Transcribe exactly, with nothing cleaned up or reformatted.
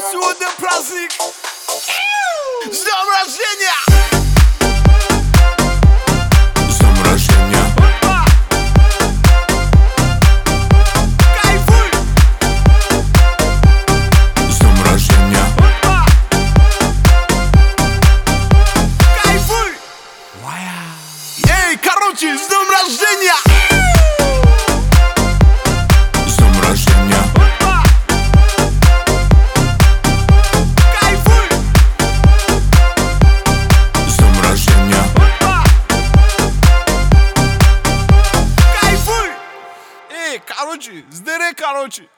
Słodny prazdnik. Z dniem rождения! Z dniem rождения! Кайфуй! Z dniem rождения! Кайфуй! Эй, короче, с днем рождения! Z dniem rождения! Кайфуй! Z dniem rождения! Кайфуй! Эй, короче, с дыры, короче.